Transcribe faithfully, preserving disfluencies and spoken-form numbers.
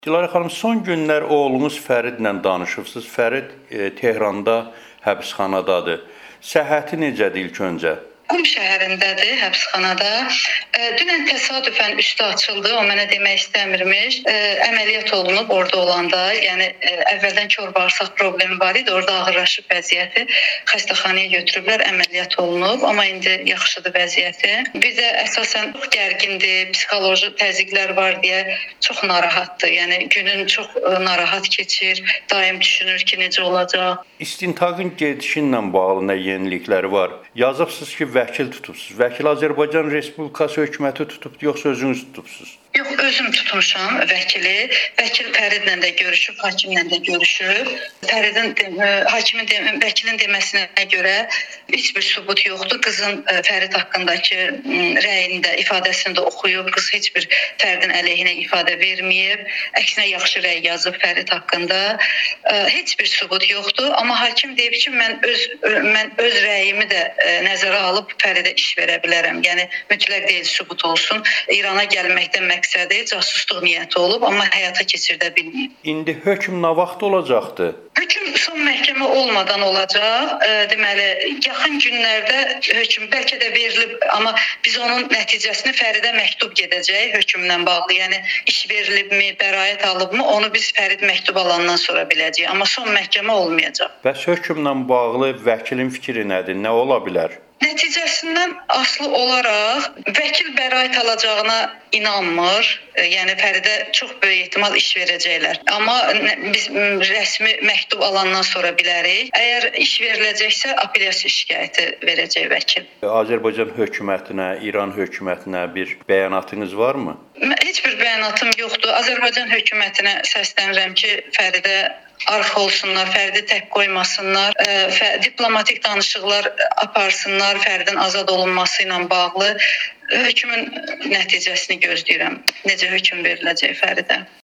Dilarə xanım, son günlər oğlunuz Fəridlə danışıbsınız. Fərid e, Tehranda həbsxanadadır. Səhhəti necədir ilk öncə? Qum şəhərindədir, həbsxanada. E, dünən təsadüfən üstü açıldı, o mənə demək istəmirmiş. E, əməliyyat olunub orada olanda, yəni e, əvvəldən kor bağırsaq problemi var idi, orada ağırlaşıb vəziyyəti. Xəstəxanaya götürüblər, əməliyyat olunub, amma indi yaxşıdır vəziyyəti. Bizə əsasən çox gərgindir, psixoloji təzyiqlər var deyə çox narahatdır. Yəni günün çox e, narahat keçir, daim düşünür ki, necə olacaq. İstintaqın gedişi ilə bağlı nə yenilikləri var? Yazıbsınız ki, vəkil tutubsunuz. Vəkil Azərbaycan Respublikası hökuməti tutubdu, yoxsa özünüz tutubsunuz? Yox, özüm tutmuşam vəkili. Vəkil Fəridlə də görüşüb, hakimlə də görüşüb. Fəridin, hakimin, vəkilin deməsinə görə heç bir sübut yoxdur. Qızın Fərid haqqındakı rəyini də, ifadəsini də oxuyub. Qız heç bir Fəridin əleyhinə ifadə verməyib. Əksinə yaxşı rəy yazıb Fərid haqqında. Heç bir sübut yoxdur. Amma hakim deyib ki, mən öz mən öz rəyimi də nəzərə alıb Fəridə iş verə bilərəm. Yəni mütləq deyil sübut olsun. İrana gəlməkdən məqsədi casusluq niyyəti olub, amma həyata keçirdə bilməyib. İndi hökm nə vaxt olacaqdı? Hökm son məhkəmə olmadan olacaq. E, deməli, yaxın günlərdə hökm bəlkə də verilib, amma biz onun nəticəsini Fəridə məktub gedəcək hökmlə bağlı. Yəni iş verilibmi, bəraət alıbmı, onu biz Fərid məktub alandan sonra biləcəyik, amma son məhkəmə olmayacaq. Bəs hökmlə bağlı vəkilin fikri nədir? Nə ola bilər? Nəticəsindən asılı olaraq vəkil bəraət alacağına inanmır. Yəni Fəridə çox böyük ehtimal iş verəcəklər. Amma biz rəsmi məktub alandan sonra bilərik. Əgər iş veriləcəksə, apellyasiya şikayəti verəcək vəkil. Azərbaycan hökumətinə, İran hökumətinə bir bəyanatınız varmı? Heç bir bəyanatım yoxdur. Azərbaycan hökumətinə səslənirəm ki, Fəridə arx olsunlar, Fəridi tək qoymasınlar, ə, diplomatik danışıqlar aparsınlar, Fəridin azad olunması ilə bağlı. Hökmün nəticəsini gözləyirəm. Necə hökm veriləcək Fəridə.